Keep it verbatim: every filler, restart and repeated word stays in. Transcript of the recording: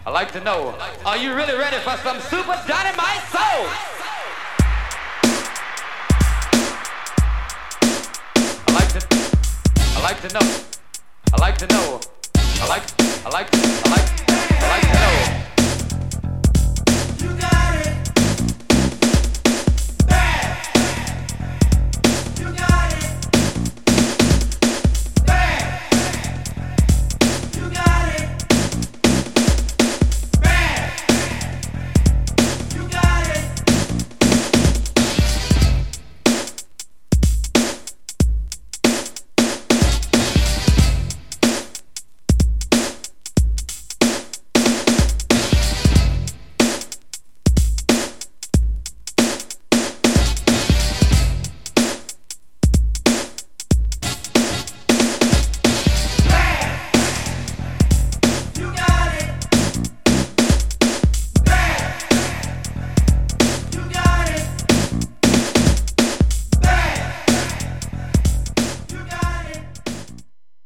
I'd like to know, are you really ready for some super dynamite soul? I like to, I like to know, I like to know, I like, I like, I like.